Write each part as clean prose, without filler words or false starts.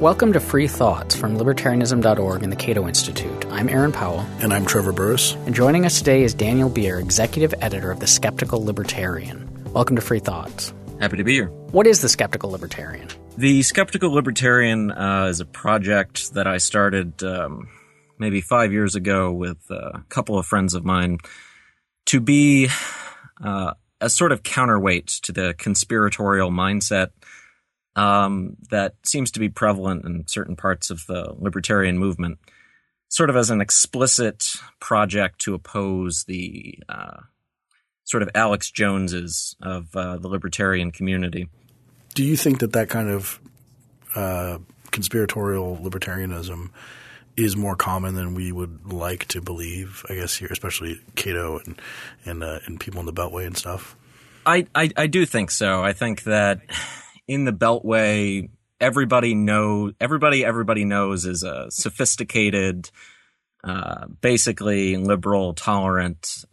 Welcome to Free Thoughts from Libertarianism.org and the Cato Institute. I'm Aaron Powell. And I'm Trevor Burrus. And joining us today is Daniel Beer, Executive Editor of The Skeptical Libertarian. Welcome to Free Thoughts. Happy to be here. What is The Skeptical Libertarian? The Skeptical Libertarian is a project that I started maybe 5 years ago with a couple of friends of mine to be a sort of counterweight to the conspiratorial mindset that seems to be prevalent in certain parts of the libertarian movement, sort of as an explicit project to oppose the sort of Alex Joneses of the libertarian community. Do you think that kind of conspiratorial libertarianism is more common than we would like to believe, I guess, here, especially Cato and people in the Beltway and stuff? I do think so. I think that in the Beltway, everybody knows is a sophisticated, basically liberal, tolerant,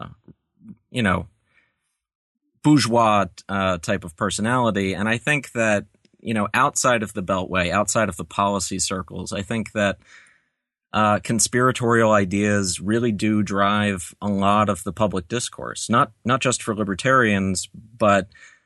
bourgeois type of personality. And I think that, outside of the Beltway, outside of the policy circles, I think that conspiratorial ideas really do drive a lot of the public discourse, not just for libertarians, but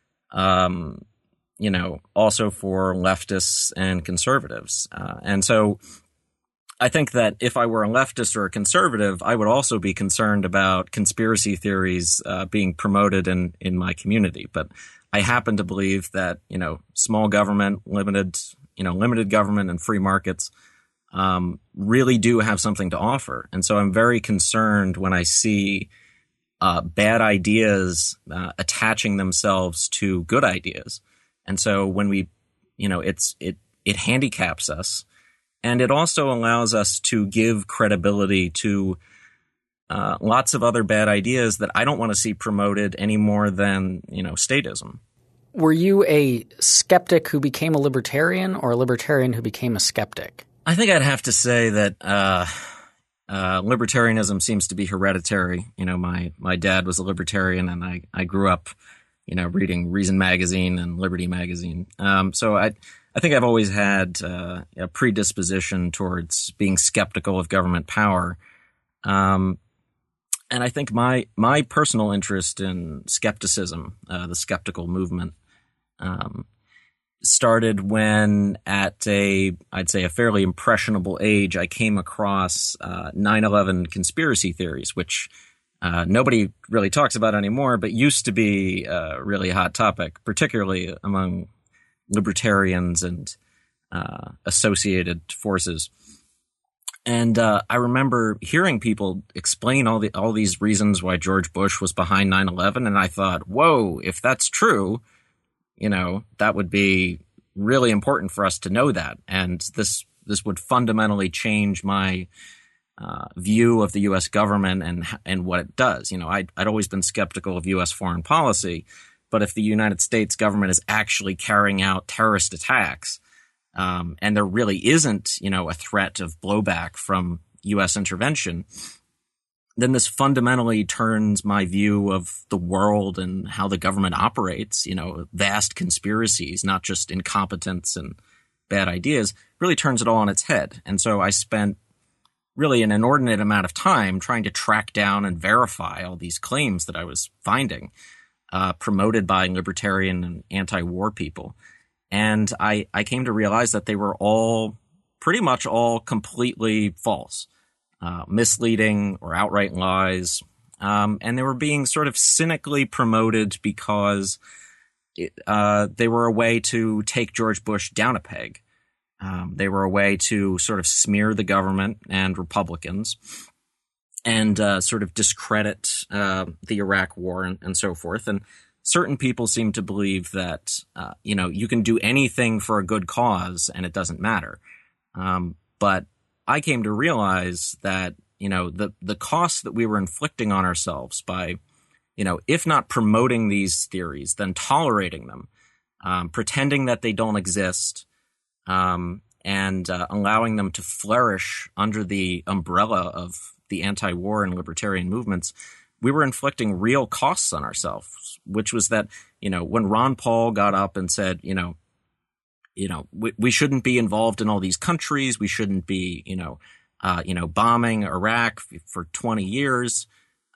also for leftists and conservatives. And so I think that if I were a leftist or a conservative, I would also be concerned about conspiracy theories being promoted in my community. But I happen to believe that, small government, limited government and free markets really do have something to offer. And so I'm very concerned when I see bad ideas attaching themselves to good ideas. And so when we, it handicaps us, and it also allows us to give credibility to lots of other bad ideas that I don't want to see promoted any more than, statism. Were you a skeptic who became a libertarian or a libertarian who became a skeptic? I think I'd have to say that libertarianism seems to be hereditary. My dad was a libertarian, and I grew up reading Reason Magazine and Liberty Magazine. So I think I've always had a predisposition towards being skeptical of government power. And I think my personal interest in skepticism, the skeptical movement, started when at I'd say a fairly impressionable age, I came across 9/11 conspiracy theories, which nobody really talks about anymore, but used to be a really hot topic, particularly among libertarians and associated forces. And I remember hearing people explain all these reasons why George Bush was behind 9/11, and I thought, whoa, if that's true, that would be really important for us to know that, and this would fundamentally change my view of the U.S. government and what it does. I'd always been skeptical of U.S. foreign policy, but if the United States government is actually carrying out terrorist attacks, and there really isn't, a threat of blowback from U.S. intervention, then this fundamentally turns my view of the world and how the government operates, vast conspiracies, not just incompetence and bad ideas, really turns it all on its head. And so I spent really an inordinate amount of time trying to track down and verify all these claims that I was finding promoted by libertarian and anti-war people. And I came to realize that they were pretty much all completely false, misleading or outright lies. And they were being sort of cynically promoted because they were a way to take George Bush down a peg. They were a way to sort of smear the government and Republicans and sort of discredit the Iraq war and so forth. And certain people seem to believe that, you can do anything for a good cause and it doesn't matter. But I came to realize that, the cost that we were inflicting on ourselves by, if not promoting these theories, then tolerating them, pretending that they don't exist, and allowing them to flourish under the umbrella of the anti-war and libertarian movements, we were inflicting real costs on ourselves, which was that, when Ron Paul got up and said, we shouldn't be involved in all these countries. We shouldn't be, bombing Iraq for 20 years.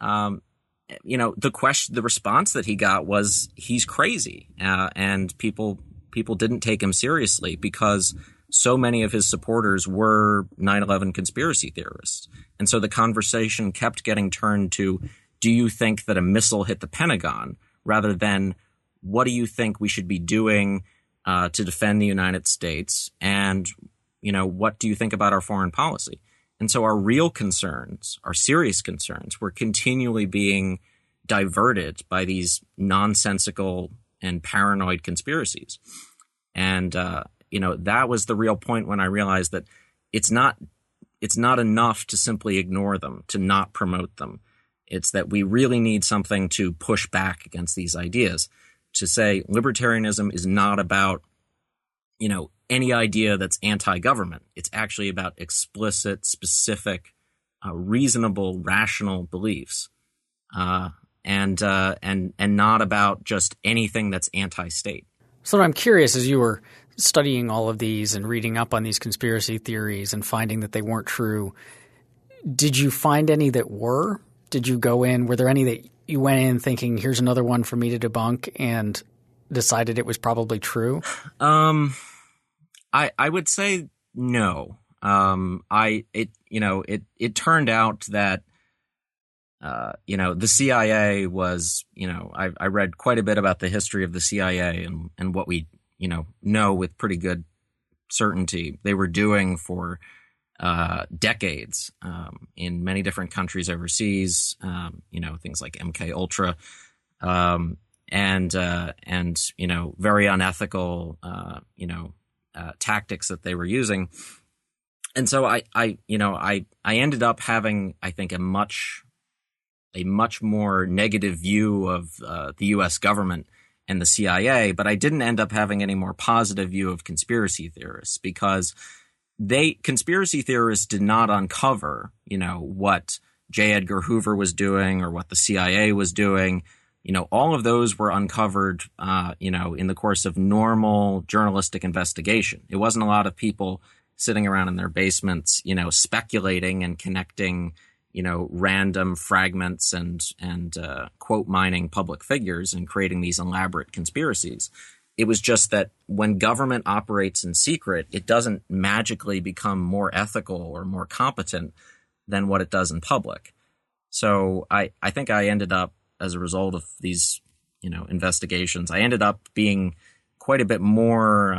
The response that he got was he's crazy. And people didn't take him seriously because so many of his supporters were 9/11 conspiracy theorists. And so the conversation kept getting turned to, do you think that a missile hit the Pentagon, rather than what do you think we should be doing to defend the United States? And, what do you think about our foreign policy? And so our real concerns, our serious concerns, were continually being diverted by these nonsensical and paranoid conspiracies. And, that was the real point when I realized that it's not enough to simply ignore them, to not promote them. It's that we really need something to push back against these ideas, to say libertarianism is not about, any idea that's anti-government. It's actually about explicit, specific, reasonable, rational beliefs, and not about just anything that's anti-state. So I'm curious, as you were studying all of these and reading up on these conspiracy theories and finding that they weren't true, did you find any that were? Did you go in? Were there any that you went in thinking, here's another one for me to debunk, and decided it was probably true? I would say no. It turned out that, the CIA was, I read quite a bit about the history of the CIA and what we, know with pretty good certainty they were doing for decades in many different countries overseas, things like MK Ultra, and very unethical, tactics that they were using. And so I ended up having, I think, a much more negative view of the U.S. government and the CIA, but I didn't end up having any more positive view of conspiracy theorists, because conspiracy theorists did not uncover, what J. Edgar Hoover was doing or what the CIA was doing. All of those were uncovered, in the course of normal journalistic investigation. It wasn't a lot of people sitting around in their basements, speculating and connecting, random fragments and quote mining public figures and creating these elaborate conspiracies. It was just that when government operates in secret, it doesn't magically become more ethical or more competent than what it does in public. So I think I ended up, as a result of these, investigations, I ended up being quite a bit more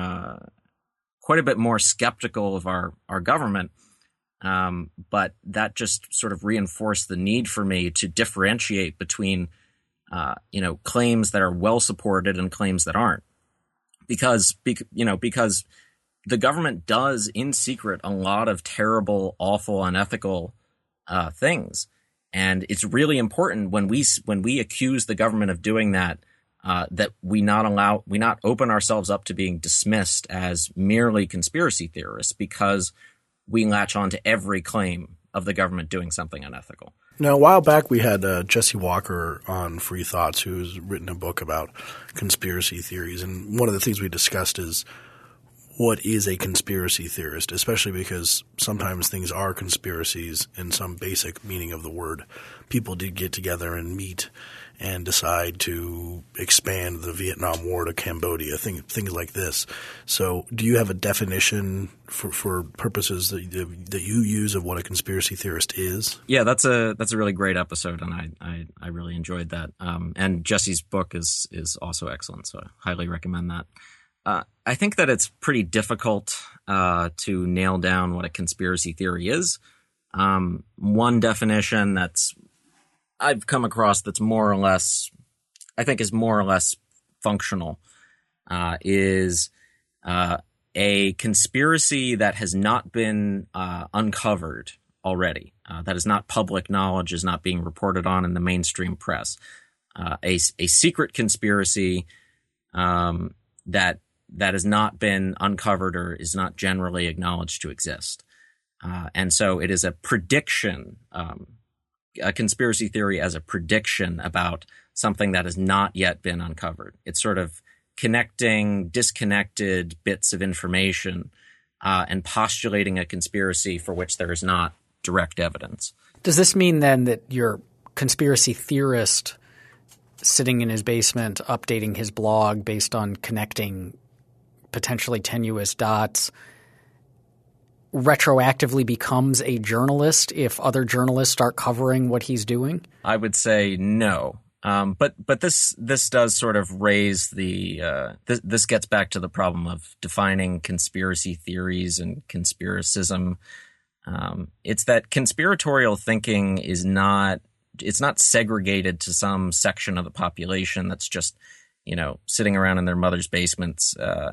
skeptical of our government. But that just sort of reinforced the need for me to differentiate between, claims that are well supported and claims that aren't, because the government does in secret a lot of terrible, awful, unethical things. And it's really important when we accuse the government of doing that, that we not open ourselves up to being dismissed as merely conspiracy theorists, because we latch on to every claim of the government doing something unethical. Now, a while back we had Jesse Walker on Free Thoughts, who's written a book about conspiracy theories. And one of the things we discussed is what is a conspiracy theorist, especially because sometimes things are conspiracies in some basic meaning of the word. People did get together and meet and decide to expand the Vietnam War to Cambodia, things like this. So do you have a definition for purposes that you use of what a conspiracy theorist is? Yeah, that's a really great episode, and I really enjoyed that. And Jesse's book is also excellent, so I highly recommend that. I think that it's pretty difficult to nail down what a conspiracy theory is. One definition that's I've come across that's more or less, I think is more or less functional, is a conspiracy that has not been uncovered already, that is not public knowledge, is not being reported on in the mainstream press. A secret conspiracy that has not been uncovered or is not generally acknowledged to exist. And so it is a prediction, a conspiracy theory as a prediction about something that has not yet been uncovered. It's sort of connecting disconnected bits of information and postulating a conspiracy for which there is not direct evidence. Does this mean then that your conspiracy theorist sitting in his basement updating his blog based on connecting potentially tenuous dots retroactively becomes a journalist if other journalists start covering what he's doing? I would say no. But this does sort of raise the this gets back to the problem of defining conspiracy theories and conspiracism. It's that conspiratorial thinking is not segregated to some section of the population that's just sitting around in their mother's basements,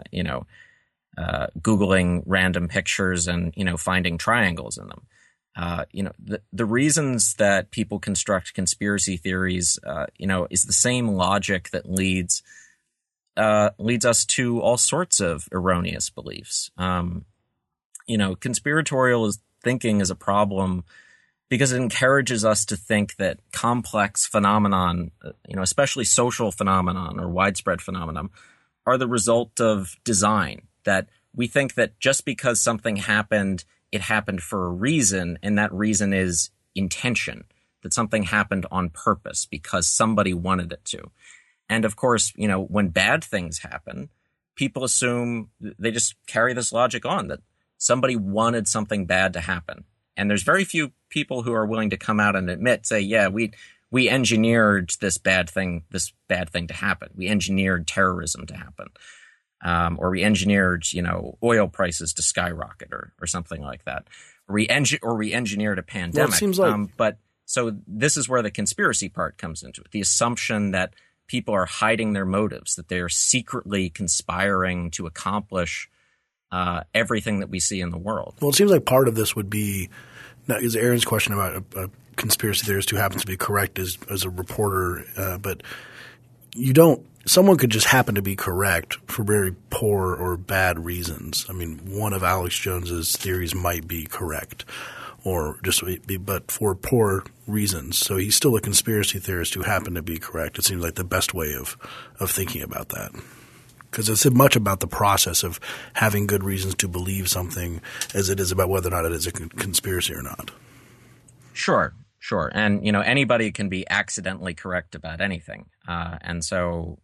Googling random pictures and finding triangles in them. The reasons that people construct conspiracy theories, is the same logic that leads us to all sorts of erroneous beliefs. Conspiratorial thinking is a problem because it encourages us to think that complex phenomenon, especially social phenomenon or widespread phenomenon, are the result of design. That we think that just because something happened, it happened for a reason, and that reason is intention, that something happened on purpose because somebody wanted it to. And of course, when bad things happen, people assume they just carry this logic on that somebody wanted something bad to happen. And there's very few people who are willing to come out and say, yeah, we engineered this bad thing to happen. We engineered terrorism to happen. Or we engineered, oil prices to skyrocket or something like that. Or we engineered a pandemic. Well, it seems like so this is where the conspiracy part comes into it. The assumption that people are hiding their motives, that they're secretly conspiring to accomplish everything that we see in the world. Well, it seems like part of this would be is Aaron's question about a conspiracy theorist who happens to be correct as a reporter, but someone could just happen to be correct for very poor or bad reasons. I mean, one of Alex Jones's theories might be correct but for poor reasons. So he's still a conspiracy theorist who happened to be correct. It seems like the best way of thinking about that. Because it's much about the process of having good reasons to believe something as it is about whether or not it is a conspiracy or not. Sure. And, anybody can be accidentally correct about anything. And so,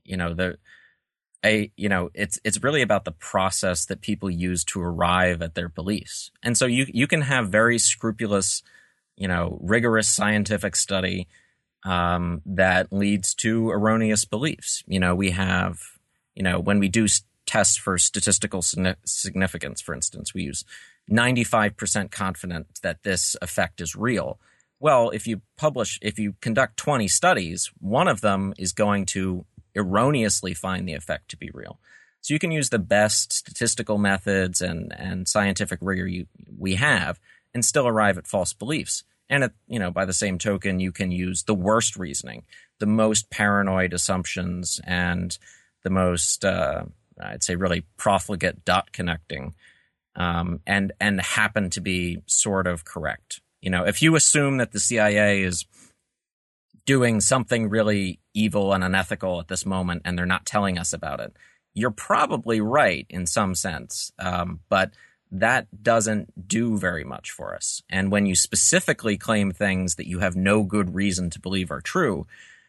it's really about the process that people use to arrive at their beliefs. And so you can have very scrupulous, rigorous scientific study that leads to erroneous beliefs. We have when we do tests for statistical significance, for instance, we use 95% confident that this effect is real. Well, if you conduct 20 studies, one of them is going to erroneously find the effect to be real. So you can use the best statistical methods and scientific rigor we have and still arrive at false beliefs. And by the same token, you can use the worst reasoning, the most paranoid assumptions, and the most, I'd say, really profligate dot connecting, and happen to be sort of correct. If you assume that the CIA is doing something really evil and unethical at this moment and they're not telling us about it, you're probably right in some sense, but that doesn't do very much for us. And when you specifically claim things that you have no good reason to believe are true,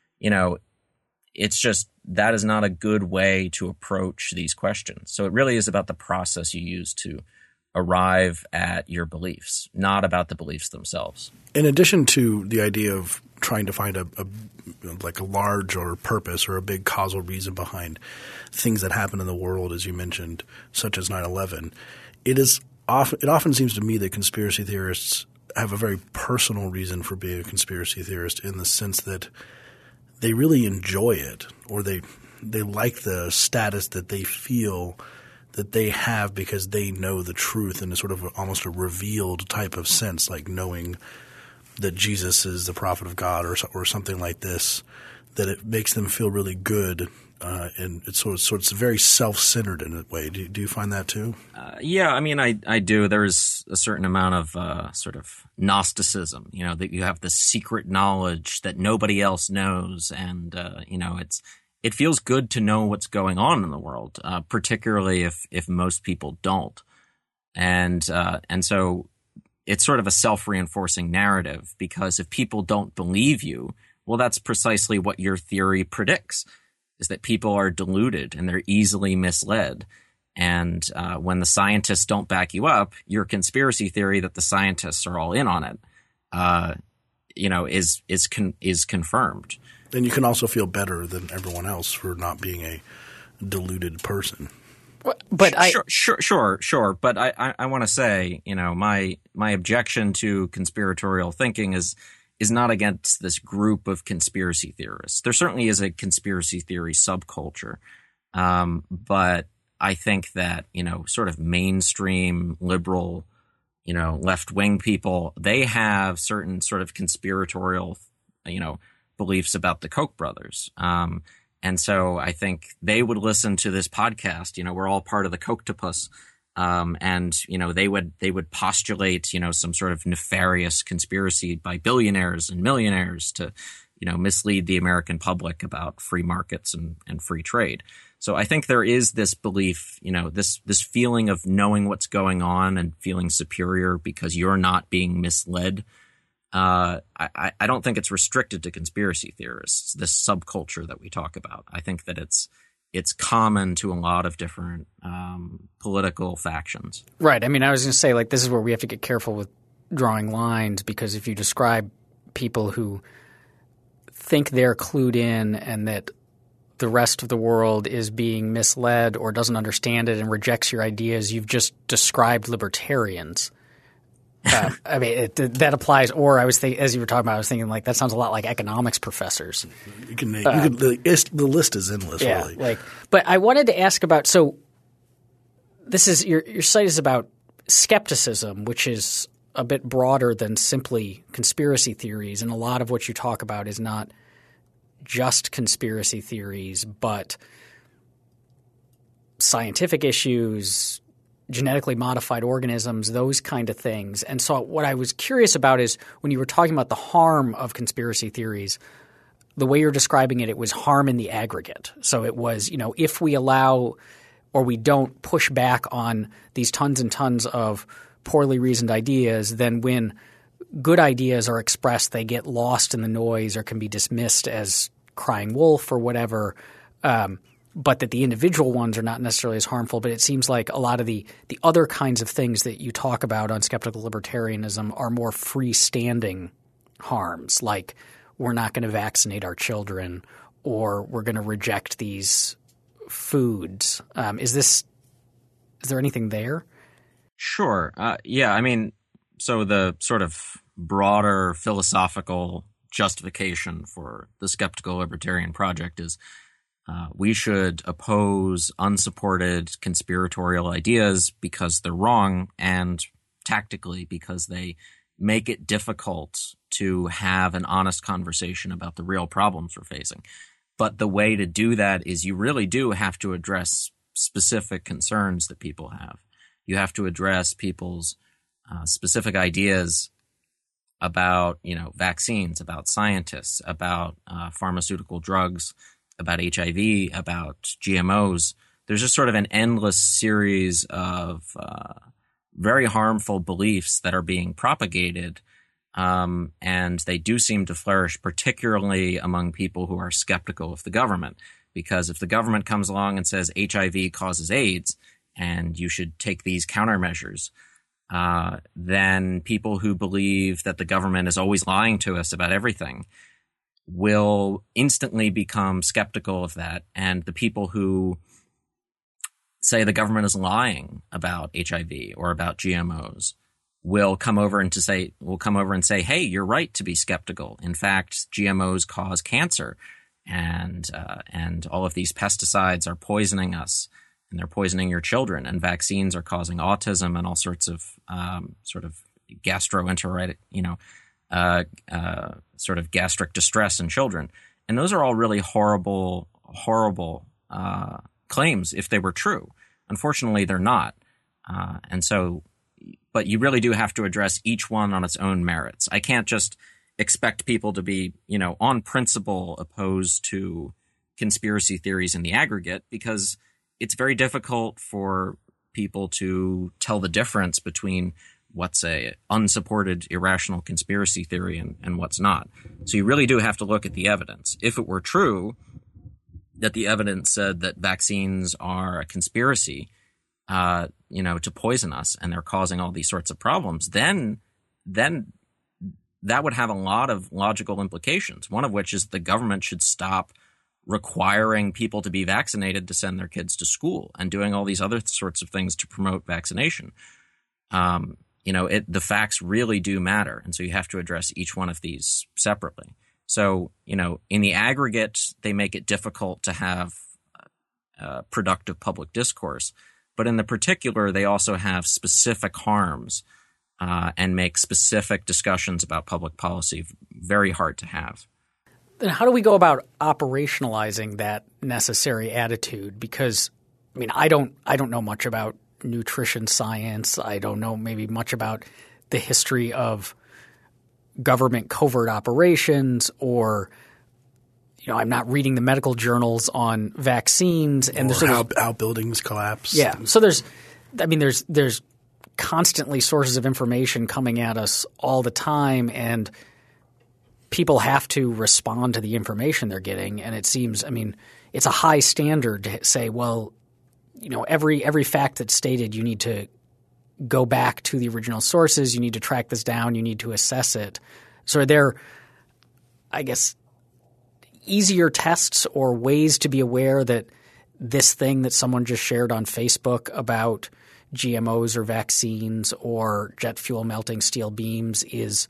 it's just that is not a good way to approach these questions. So it really is about the process you use to arrive at your beliefs, not about the beliefs themselves. In addition to the idea of trying to find a large or purpose or a big causal reason behind things that happen in the world, as you mentioned, such as 9/11, it often seems to me that conspiracy theorists have a very personal reason for being a conspiracy theorist, in the sense that they really enjoy it, or they like the status that they feel that they have because they know the truth in a sort of almost a revealed type of sense, like knowing that Jesus is the prophet of God or something like this, that it makes them feel really good. And it's very self-centered in a way. Do you find that too? Yeah, I mean, I do. There's a certain amount of sort of Gnosticism, that you have the secret knowledge that nobody else knows, and it feels good to know what's going on in the world, particularly if most people don't. And so it's sort of a self-reinforcing narrative, because if people don't believe you, well, that's precisely what your theory predicts, is that people are deluded and they're easily misled. And when the scientists don't back you up, your conspiracy theory that the scientists are all in on it, is confirmed. And you can also feel better than everyone else for not being a deluded person. But sure. But I want to say, my objection to conspiratorial thinking is not against this group of conspiracy theorists. There certainly is a conspiracy theory subculture, but I think that sort of mainstream liberal, left-wing people, they have certain sort of conspiratorial, beliefs about the Koch brothers. And so I think they would listen to this podcast. We're all part of the Kochtopus. And they would postulate, some sort of nefarious conspiracy by billionaires and millionaires to, mislead the American public about free markets and free trade. So I think there is this belief, this feeling of knowing what's going on and feeling superior because you're not being misled. I don't think it's restricted to conspiracy theorists, this subculture that we talk about. I think that it's common to a lot of different political factions. Right. I mean, I was going to say, this is where we have to get careful with drawing lines, because if you describe people who think they're clued in and that the rest of the world is being misled or doesn't understand it and rejects your ideas, you've just described libertarians. I mean, that applies. Or I was thinking, as you were talking about, I was thinking that sounds a lot like economics professors. The list is endless, yeah, really. But I wanted to ask about. So, this is your site is about skepticism, which is a bit broader than simply conspiracy theories, and a lot of what you talk about is not just conspiracy theories, but scientific issues, genetically modified organisms, those kind of things. And so what I was curious about is when you were talking about the harm of conspiracy theories, the way you're describing it, it was harm in the aggregate. So it was, if we allow or we don't push back on these tons and tons of poorly reasoned ideas, then when good ideas are expressed, they get lost in the noise or can be dismissed as crying wolf or whatever. But that the individual ones are not necessarily as harmful. But it seems like a lot of the other kinds of things that you talk about on skeptical libertarianism are more freestanding harms, like we're not going to vaccinate our children or we're going to reject these foods. Is there anything there? Sure. Yeah. I mean, so the sort of broader philosophical justification for the skeptical libertarian project is we should oppose unsupported conspiratorial ideas because they're wrong, and tactically because they make it difficult to have an honest conversation about the real problems we're facing. But the way to do that is you really do have to address specific concerns that people have. You have to address people's specific ideas about, vaccines, about scientists, about pharmaceutical drugs, about HIV, about GMOs. There's just sort of an endless series of very harmful beliefs that are being propagated, and they do seem to flourish, particularly among people who are skeptical of the government. Because if the government comes along and says HIV causes AIDS and you should take these countermeasures, then people who believe that the government is always lying to us about everything will instantly become skeptical of that. And the people who say the government is lying about HIV or about GMOs will come over and say, hey, you're right to be skeptical. In fact, GMOs cause cancer, and all of these pesticides are poisoning us, and they're poisoning your children, and vaccines are causing autism and all sorts of sort of gastroenteritis, sort of gastric distress in children. And those are all really horrible, horrible claims if they were true. Unfortunately, they're not. But you really do have to address each one on its own merits. I can't just expect people to be, on principle opposed to conspiracy theories in the aggregate because it's very difficult for people to tell the difference between what's a unsupported irrational conspiracy theory and what's not. So you really do have to look at the evidence. If it were true that the evidence said that vaccines are a conspiracy, to poison us and they're causing all these sorts of problems, then that would have a lot of logical implications. One of which is the government should stop requiring people to be vaccinated to send their kids to school and doing all these other sorts of things to promote vaccination. The facts really do matter. And so you have to address each one of these separately. So, in the aggregate, they make it difficult to have productive public discourse. But in the particular, they also have specific harms and make specific discussions about public policy very hard to have. Then how do we go about operationalizing that necessary attitude? Because, I don't know much about nutrition science. I don't know maybe much about the history of government covert operations, or I'm not reading the medical journals on vaccines and how buildings collapse. Yeah, so there's constantly sources of information coming at us all the time, and people have to respond to the information they're getting. And it seems, it's a high standard to say, well, every fact that's stated, you need to go back to the original sources. You need to track this down. You need to assess it. So are there, I guess, easier tests or ways to be aware that this thing that someone just shared on Facebook about GMOs or vaccines or jet fuel melting steel beams is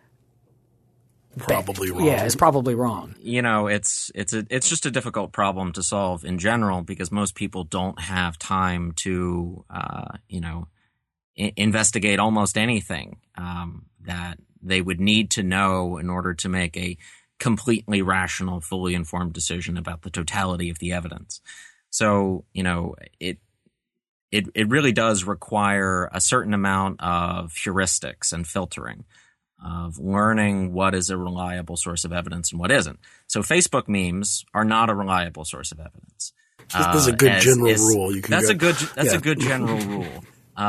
probably wrong? Yeah, is probably wrong. It's just a difficult problem to solve in general because most people don't have time to investigate almost anything that they would need to know in order to make a completely rational, fully informed decision about the totality of the evidence. So, it really does require a certain amount of heuristics and filtering, of learning what is a reliable source of evidence and what isn't. So Facebook memes are not a reliable source of evidence. This is a good general rule. That's a good general rule.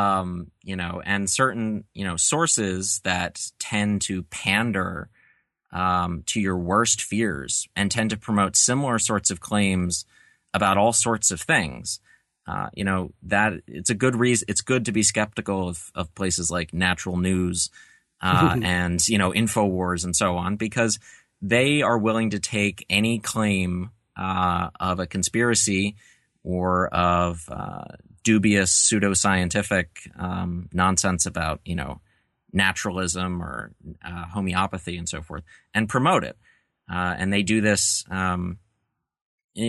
And certain, sources that tend to pander to your worst fears and tend to promote similar sorts of claims about all sorts of things. That it's a good reason. It's good to be skeptical of places like Natural News and InfoWars and so on, because they are willing to take any claim of a conspiracy or of dubious pseudoscientific nonsense about naturalism or homeopathy and so forth, and promote it. And they do this. They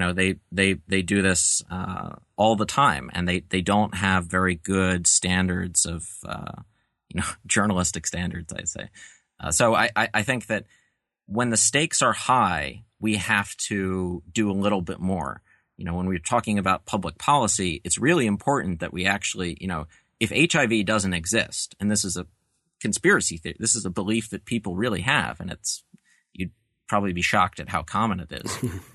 do this all the time, and they don't have very good standards of journalistic standards, I'd say. So I think that when the stakes are high, we have to do a little bit more. When we're talking about public policy, it's really important that we actually, if HIV doesn't exist, and this is a conspiracy theory, this is a belief that people really have, and you'd probably be shocked at how common it is.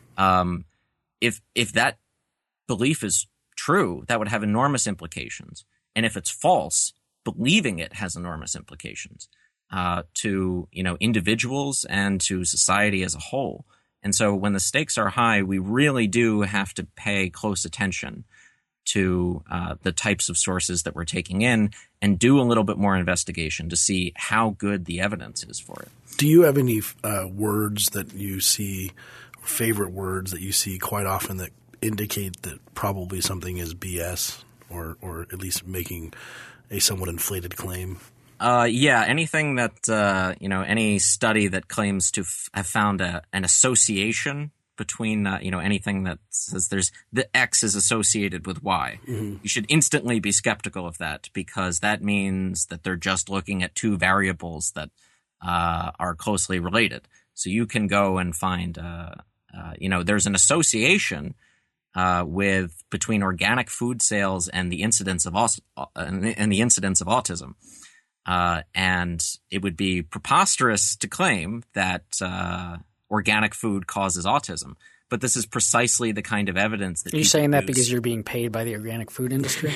If that belief is true, that would have enormous implications. And if it's false, believing it has enormous implications to individuals and to society as a whole. And so when the stakes are high, we really do have to pay close attention to the types of sources that we're taking in and do a little bit more investigation to see how good the evidence is for it. Do you have any words that you see, favorite words that you see quite often that indicate that probably something is BS or at least making a somewhat inflated claim? Anything that, any study that claims to have found an association between, anything that says the X is associated with Y. Mm-hmm. You should instantly be skeptical of that, because that means that they're just looking at two variables that are closely related. So you can go and find, there's an association between organic food sales and the incidence of autism. And it would be preposterous to claim that organic food causes autism. but this is precisely the kind of evidence that Are you saying that because you're being paid by the organic food industry?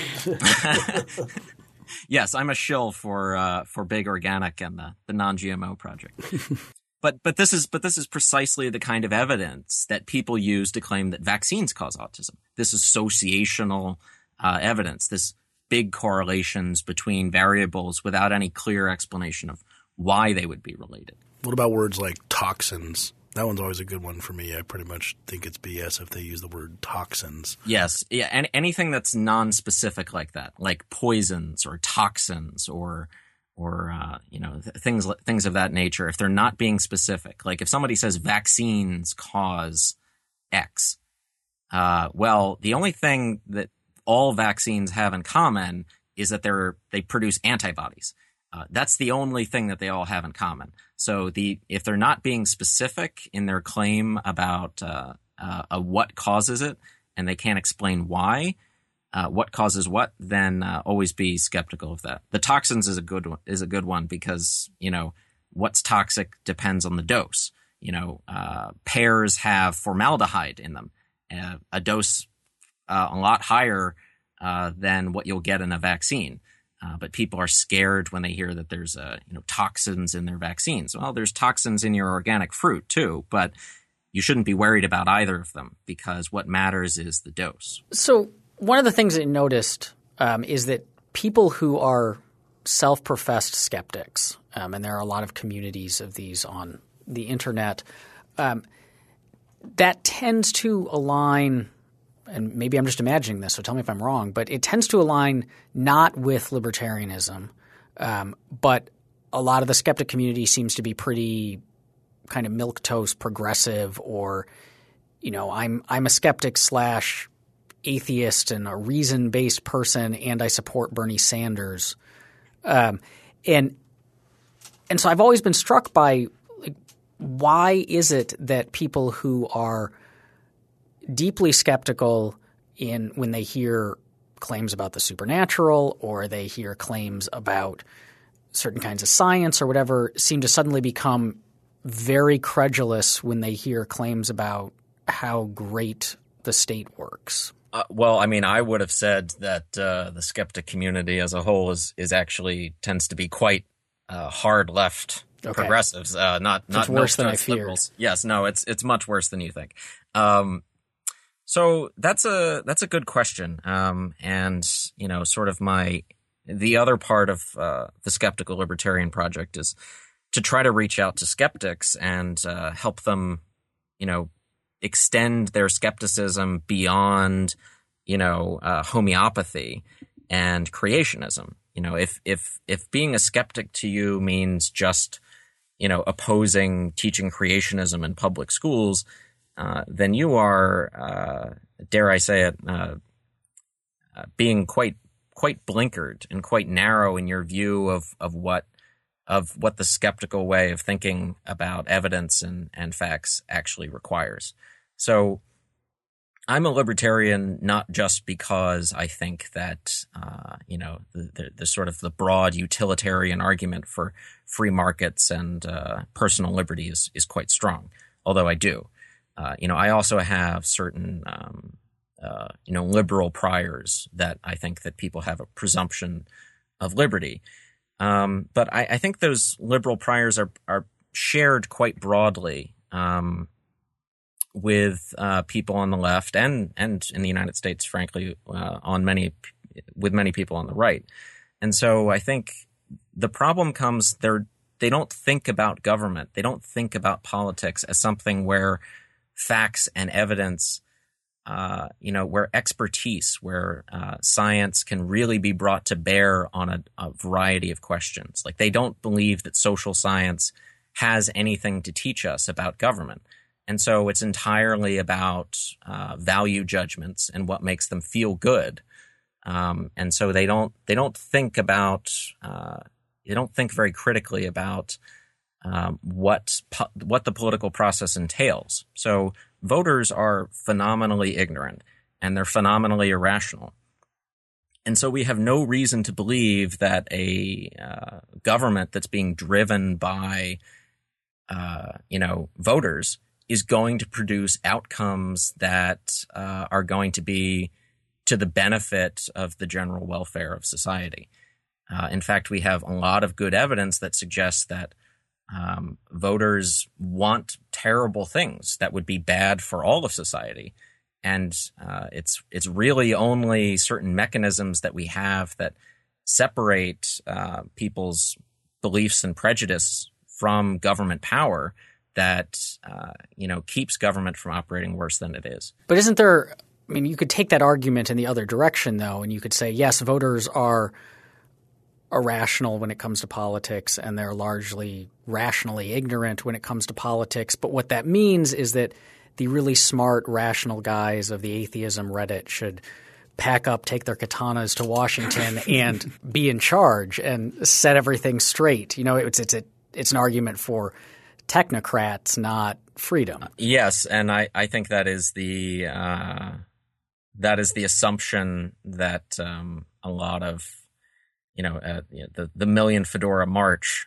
Yes, I'm a shill for Big Organic and the non-GMO project. But this is precisely the kind of evidence that people use to claim that vaccines cause autism. This associational evidence, this big correlations between variables without any clear explanation of why they would be related. What about words like toxins? That one's always a good one for me. I pretty much think it's BS if they use the word toxins. Yes. Yeah. Anything that's non-specific like that, like poisons or toxins or things of that nature. If they're not being specific, like if somebody says vaccines cause X, well, the only thing that all vaccines have in common is that they produce antibodies. That's the only thing that they all have in common. So if they're not being specific in their claim about what causes it, and they can't explain why, what causes what, then always be skeptical of that. The toxins is a good one because what's toxic depends on the dose. Pears have formaldehyde in them, a dose a lot higher than what you'll get in a vaccine. But people are scared when they hear that there's toxins in their vaccines. Well, there's toxins in your organic fruit too, but you shouldn't be worried about either of them because what matters is the dose. So one of the things that I noticed is that people who are self-professed skeptics, and there are a lot of communities of these on the internet, that tends to align – and maybe I'm just imagining this, so tell me if I'm wrong, but it tends to align not with libertarianism, but a lot of the skeptic community seems to be pretty kind of milquetoast progressive, or I'm a skeptic / atheist and a reason-based person, and I support Bernie Sanders, and so I've always been struck by why is it that people who are deeply skeptical when they hear claims about the supernatural or they hear claims about certain kinds of science or whatever seem to suddenly become very credulous when they hear claims about how great the state works. Well, I mean, I would have said that the skeptic community as a whole is actually tends to be quite hard left progressives, not worse than I feared. Liberals. Yes, no, it's much worse than you think. So that's a good question. And sort of the other part of the Skeptical Libertarian Project is to try to reach out to skeptics and help them, extend their skepticism beyond, homeopathy and creationism. If being a skeptic to you means just, opposing teaching creationism in public schools, then you are, dare I say it, being quite blinkered and quite narrow in your view of what the skeptical way of thinking about evidence and facts actually requires. So I'm a libertarian not just because I think that the sort of the broad utilitarian argument for free markets and personal liberty is quite strong, although I do. I also have certain, liberal priors that I think that people have a presumption of liberty. But I think those liberal priors are shared quite broadly with people on the left and in the United States, frankly, with many people on the right. And so I think the problem comes they don't think about government. They don't think about politics as something where facts and evidence, where expertise, where science can really be brought to bear on a variety of questions. Like they don't believe that social science has anything to teach us about government. And so it's entirely about value judgments and what makes them feel good. And so they don't think very critically about what the political process entails. So voters are phenomenally ignorant and they're phenomenally irrational. And so we have no reason to believe that a government that's being driven by, voters is going to produce outcomes that are going to be to the benefit of the general welfare of society. In fact, we have a lot of good evidence that suggests that voters want terrible things that would be bad for all of society. And it's really only certain mechanisms that we have that separate people's beliefs and prejudice from government power that keeps government from operating worse than it is. But isn't there – I mean, you could take that argument in the other direction, though, and you could say, yes, voters are irrational when it comes to politics and they're largely rationally ignorant when it comes to politics. But what that means is that the really smart, rational guys of the atheism Reddit should pack up, take their katanas to Washington and be in charge and set everything straight. It's an argument for technocrats, not freedom. Yes, and I think that is the assumption that a lot of the Million Fedora March,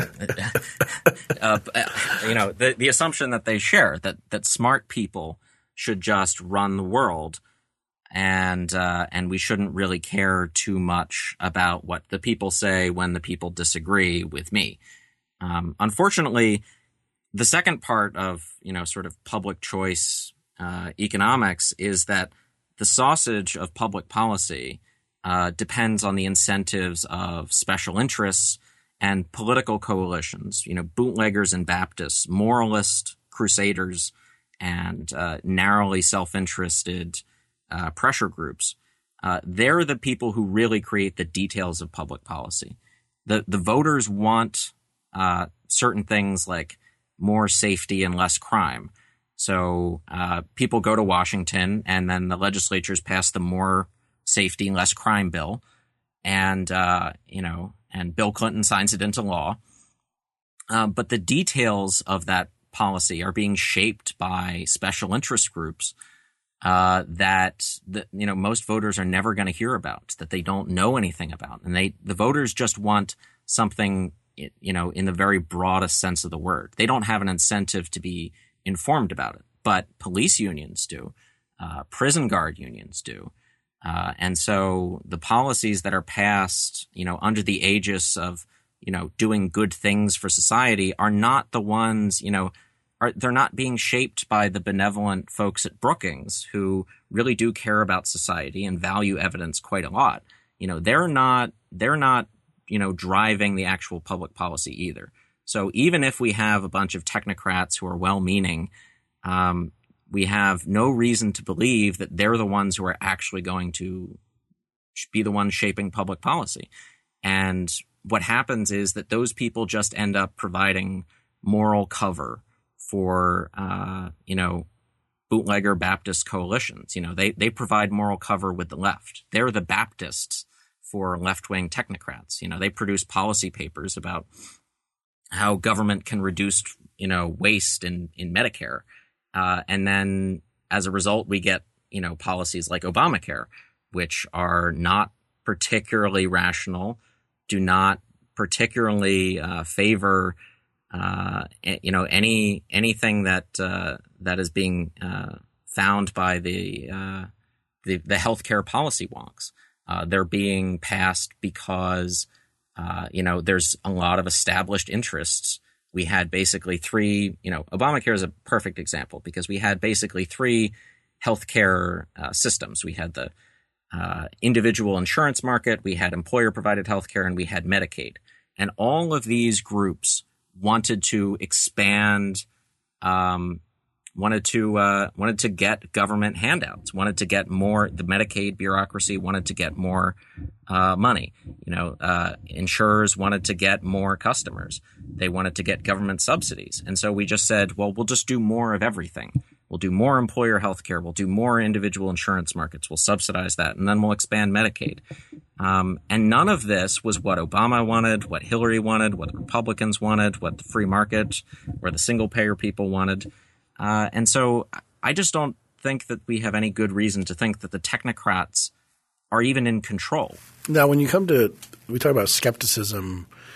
the assumption that they share that smart people should just run the world, and we shouldn't really care too much about what the people say when the people disagree with me. Unfortunately, the second part of sort of public choice economics is that the sausage of public policy depends on the incentives of special interests and political coalitions, bootleggers and Baptists, moralist crusaders, and narrowly self-interested pressure groups. They're the people who really create the details of public policy. The voters want certain things like more safety and less crime. So people go to Washington, and then the legislatures pass the more safety and less crime bill, and Bill Clinton signs it into law. But the details of that policy are being shaped by special interest groups that most voters are never going to hear about, that they don't know anything about, and the voters just want something in the very broadest sense of the word. They don't have an incentive to be informed about it, but police unions do, prison guard unions do. And so the policies that are passed, under the aegis of, doing good things for society are not the ones, they're not being shaped by the benevolent folks at Brookings who really do care about society and value evidence quite a lot. They're not driving the actual public policy either. So even if we have a bunch of technocrats who are well-meaning, we have no reason to believe that they're the ones who are actually going to be the ones shaping public policy. And what happens is that those people just end up providing moral cover for, bootlegger Baptist coalitions. They provide moral cover with the left. They're the Baptists for left-wing technocrats. They produce policy papers about how government can reduce, waste in Medicare. And then as a result, we get, policies like Obamacare, which are not particularly rational, do not particularly favor, anything that is being found by the healthcare policy wonks. They're being passed because, there's a lot of established interests. We had basically three, Obamacare is a perfect example because we had basically three healthcare systems. We had the individual insurance market, we had employer-provided healthcare, and we had Medicaid. And all of these groups wanted to expand, wanted to get government handouts, wanted to get more. The Medicaid bureaucracy wanted to get more money. Insurers wanted to get more customers. They wanted to get government subsidies. And so we just said, well, we'll just do more of everything. We'll do more employer health care. We'll do more individual insurance markets. We'll subsidize that. And then we'll expand Medicaid. And none of this was what Obama wanted, what Hillary wanted, what the Republicans wanted, what the free market or the single-payer people wanted. And so I just don't think that we have any good reason to think that the technocrats are even in control. Now, when we talk about skepticism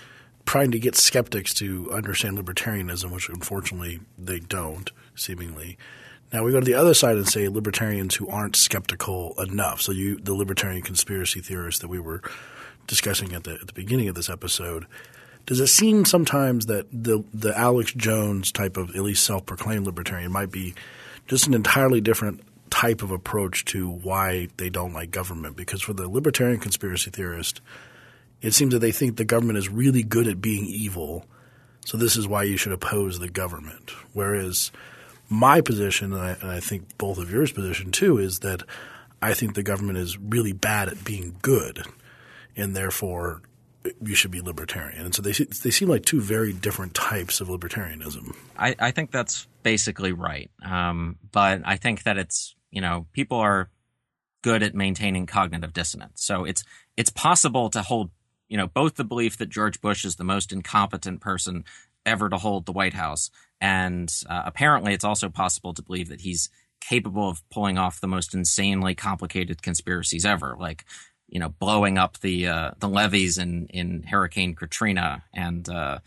trying to get skeptics to understand libertarianism, which unfortunately they don't, seemingly. Now we go to the other side and say libertarians who aren't skeptical enough. So the libertarian conspiracy theorists that we were discussing at the beginning of this episode. Does it seem sometimes that the Alex Jones type of at least self-proclaimed libertarian might be just an entirely different type of approach to why they don't like government? Because for the libertarian conspiracy theorist, it seems that they think the government is really good at being evil, so this is why you should oppose the government. Whereas my position, and I think both of yours position too, is that I think the government is really bad at being good, and therefore you should be libertarian. And so they seem like two very different types of libertarianism. I think that's basically right. But I think that it's, people are good at maintaining cognitive dissonance. So it's possible to hold, both the belief that George Bush is the most incompetent person ever to hold the White House. And apparently it's also possible to believe that he's capable of pulling off the most insanely complicated conspiracies ever, like, blowing up the levees in Hurricane Katrina and,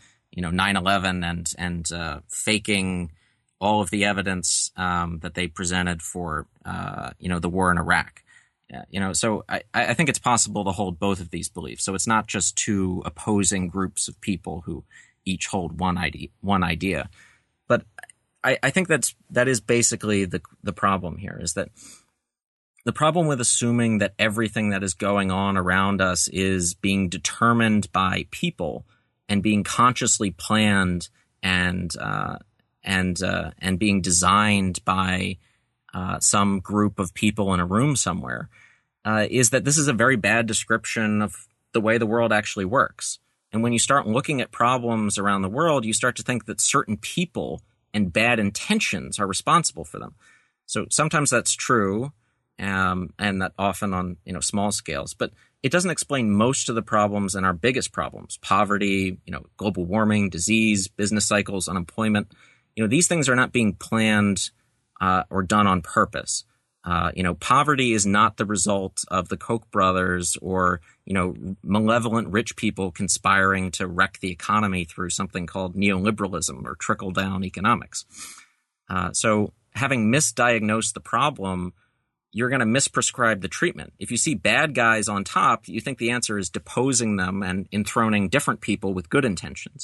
9/11 and faking all of the evidence that they presented for, the war in Iraq. So I think it's possible to hold both of these beliefs. So it's not just two opposing groups of people who each hold one idea. But I think that is basically the problem here, is that the problem with assuming that everything that is going on around us is being determined by people and being consciously planned and being designed by some group of people in a room somewhere is that this is a very bad description of the way the world actually works. And when you start looking at problems around the world, you start to think that certain people and bad intentions are responsible for them. So sometimes that's true. And that often on small scales, but it doesn't explain most of the problems and our biggest problems: poverty, global warming, disease, business cycles, unemployment. These things are not being planned or done on purpose. Poverty is not the result of the Koch brothers or malevolent rich people conspiring to wreck the economy through something called neoliberalism or trickle down economics. So having misdiagnosed the problem, you're going to misprescribe the treatment. If you see bad guys on top, you think the answer is deposing them and enthroning different people with good intentions.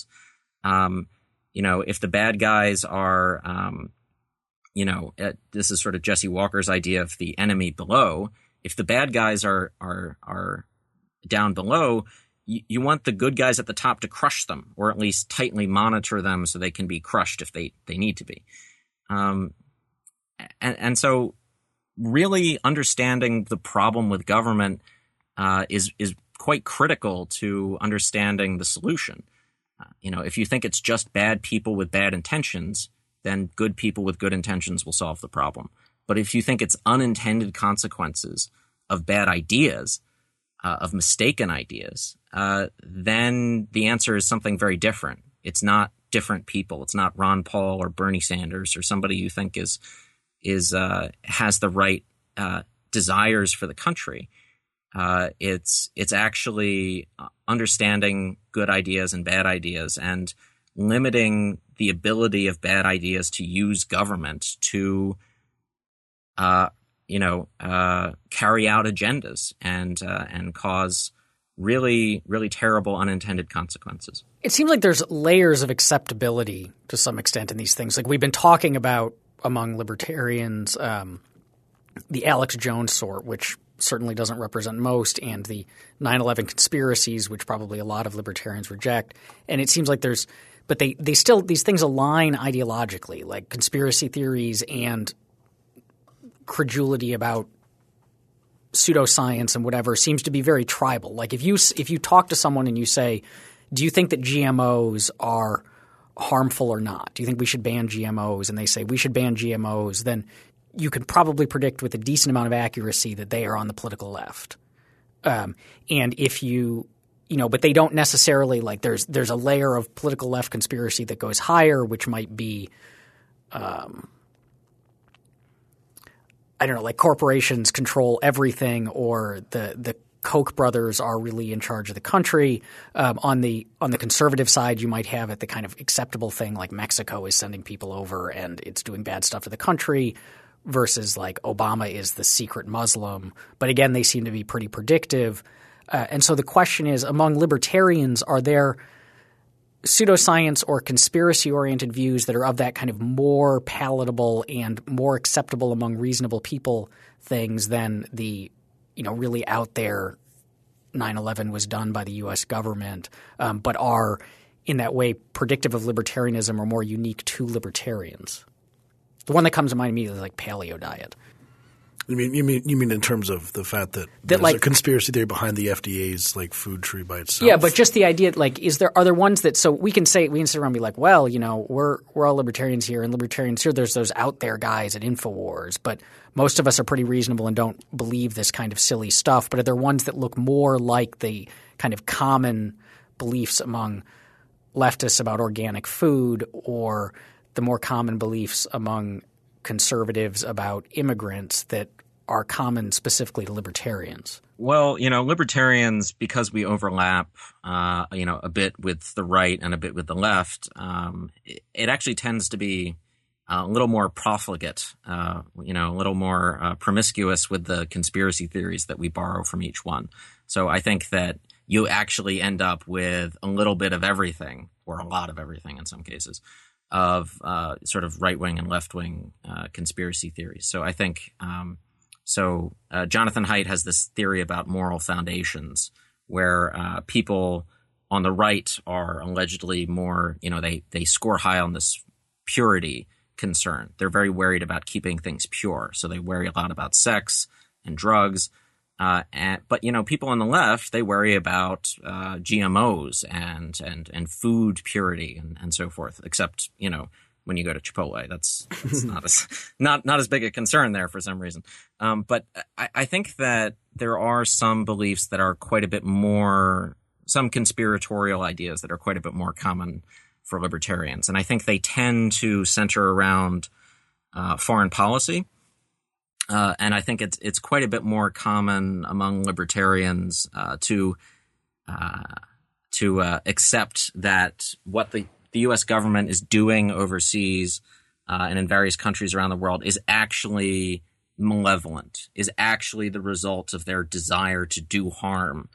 If the bad guys are, this is sort of Jesse Walker's idea of the enemy below. If the bad guys are down below, you want the good guys at the top to crush them, or at least tightly monitor them so they can be crushed if they need to be. And so really understanding the problem with government is quite critical to understanding the solution. If you think it's just bad people with bad intentions, then good people with good intentions will solve the problem. But if you think it's unintended consequences of bad ideas, of mistaken ideas, then the answer is something very different. It's not different people. It's not Ron Paul or Bernie Sanders or somebody you think has the right desires for the country. It's actually understanding good ideas and bad ideas and limiting the ability of bad ideas to use government to carry out agendas and cause really, really terrible unintended consequences. It seems like there's layers of acceptability to some extent in these things. Like we've been talking about among libertarians, the Alex Jones sort, which certainly doesn't represent most, and the 9/11 conspiracies, which probably a lot of libertarians reject. And it seems like but they still, these things align ideologically, like conspiracy theories and credulity about pseudoscience and whatever seems to be very tribal. Like if you talk to someone and you say, do you think that GMOs are harmful or not? Do you think we should ban GMOs? And they say we should ban GMOs. Then you can probably predict with a decent amount of accuracy that they are on the political left. And if but they don't necessarily like there's a layer of political left conspiracy that goes higher, which might be like corporations control everything, or the Koch brothers are really in charge of the country. On the conservative side, you might have it the kind of acceptable thing like Mexico is sending people over and it's doing bad stuff to the country versus like Obama is the secret Muslim. But again, they seem to be pretty predictive. And so the question is, among libertarians, are there pseudoscience or conspiracy-oriented views that are of that kind of more palatable and more acceptable among reasonable people things than the really out there 9/11 was done by the U.S. government, but are in that way predictive of libertarianism or more unique to libertarians? The one that comes to mind immediately is like paleo diet. You mean in terms of the fact that there's a conspiracy theory behind the FDA's like food tree by itself? Yeah, but just the idea like are there ones that so we can sit around and be like, well, we're all libertarians here, and libertarians here there's those out there guys at InfoWars, but most of us are pretty reasonable and don't believe this kind of silly stuff. But are there ones that look more like the kind of common beliefs among leftists about organic food or the more common beliefs among conservatives about immigrants that are common specifically to libertarians? Well, libertarians, because we overlap, a bit with the right and a bit with the left, it actually tends to be a little more profligate, a little more promiscuous with the conspiracy theories that we borrow from each one. So I think that you actually end up with a little bit of everything, or a lot of everything in some cases, of sort of right-wing and left-wing conspiracy theories. So I think Jonathan Haidt has this theory about moral foundations where people on the right are allegedly more, they score high on this purity concern. They're very worried about keeping things pure. So they worry a lot about sex and drugs. But people on the left, they worry about GMOs and food purity and so forth. Except when you go to Chipotle, that's not as big a concern there for some reason. But I think that there are some beliefs that are quite a bit more, some conspiratorial ideas that are quite a bit more common for libertarians, and I think they tend to center around foreign policy. And I think it's quite a bit more common among libertarians to accept that what the U.S. government is doing overseas and in various countries around the world is actually malevolent, is actually the result of their desire to do harm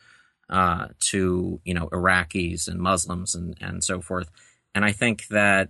to Iraqis and Muslims and so forth. And I think that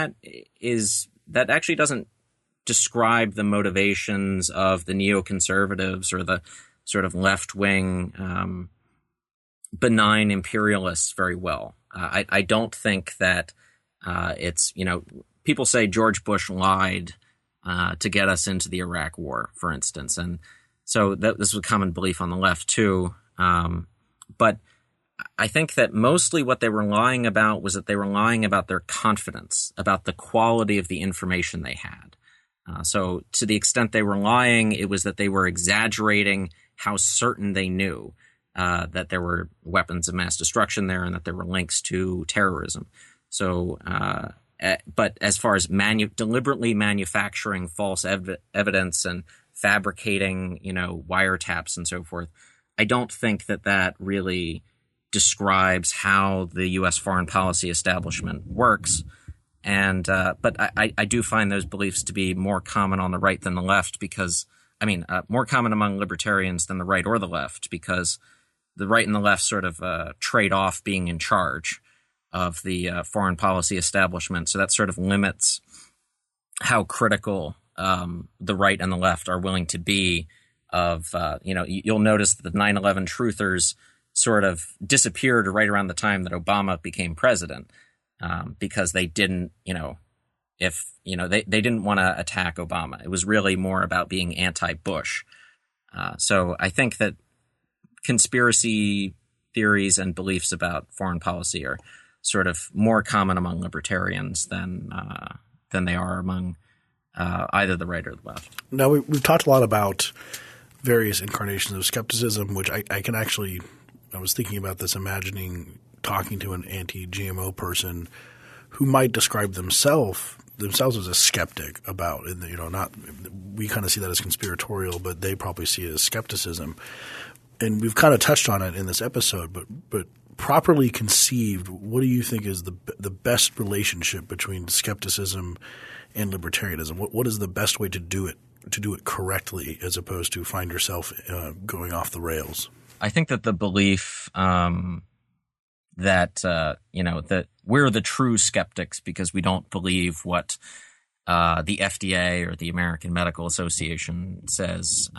actually doesn't describe the motivations of the neoconservatives or the sort of left-wing benign imperialists very well. I don't think that it's, people say George Bush lied to get us into the Iraq War, for instance. And so this was a common belief on the left too. But I think that mostly what they were lying about was that they were lying about their confidence, about the quality of the information they had. So to the extent they were lying, it was that they were exaggerating how certain they knew that there were weapons of mass destruction there and that there were links to terrorism. So, but as far as deliberately manufacturing false evidence and fabricating, wiretaps and so forth, I don't think that really describes how the U.S. foreign policy establishment works. And but I do find those beliefs to be more common on the right than the left because more common among libertarians than the right or the left because the right and the left sort of trade off being in charge of the foreign policy establishment. So that sort of limits how critical the right and the left are willing to be of, you'll notice that the 9/11 truthers sort of disappeared right around the time that Obama became president. Because they didn't, they didn't want to attack Obama. It was really more about being anti-Bush. So I think that conspiracy theories and beliefs about foreign policy are sort of more common among libertarians than they are among either the right or the left. Now, we've talked a lot about various incarnations of skepticism, which I was thinking about this, imagining talking to an anti-GMO person who might describe themselves as a skeptic about, we kind of see that as conspiratorial, but they probably see it as skepticism. and we've kind of touched on it in this episode, but properly conceived, what do you think is the best relationship between skepticism and libertarianism? What is the best way to do it correctly, as opposed to find yourself going off the rails? I think that the belief that that we're the true skeptics because we don't believe what the FDA or the American Medical Association says.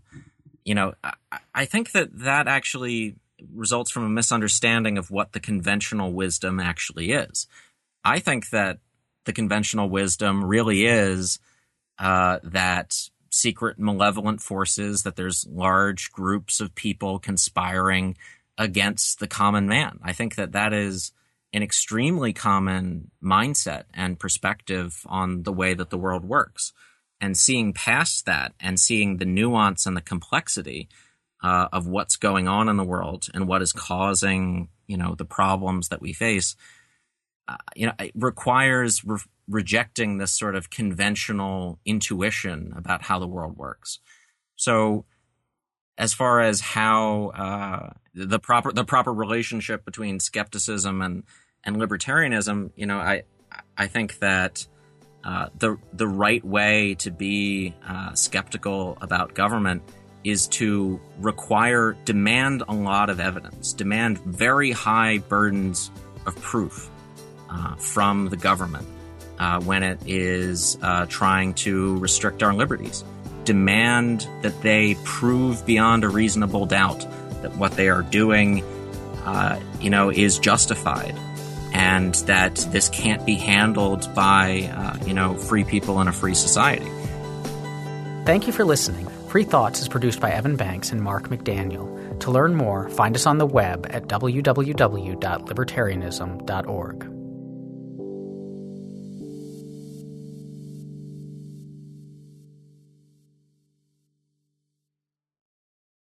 I think that actually results from a misunderstanding of what the conventional wisdom actually is. I think that the conventional wisdom really is that secret malevolent forces, that there's large groups of people conspiring against the common man. I think that is an extremely common mindset and perspective on the way that the world works. And seeing past that and seeing the nuance and the complexity of what's going on in the world and what is causing, the problems that we face, it requires rejecting this sort of conventional intuition about how the world works. So as far as how the proper relationship between skepticism and libertarianism, I think that the right way to be skeptical about government is to demand a lot of evidence, demand very high burdens of proof from the government when it is trying to restrict our liberties. Demand that they prove beyond a reasonable doubt that what they are doing, is justified, and that this can't be handled by, free people in a free society. Thank you for listening. Free Thoughts is produced by Evan Banks and Mark McDaniel. To learn more, find us on the web at www.libertarianism.org.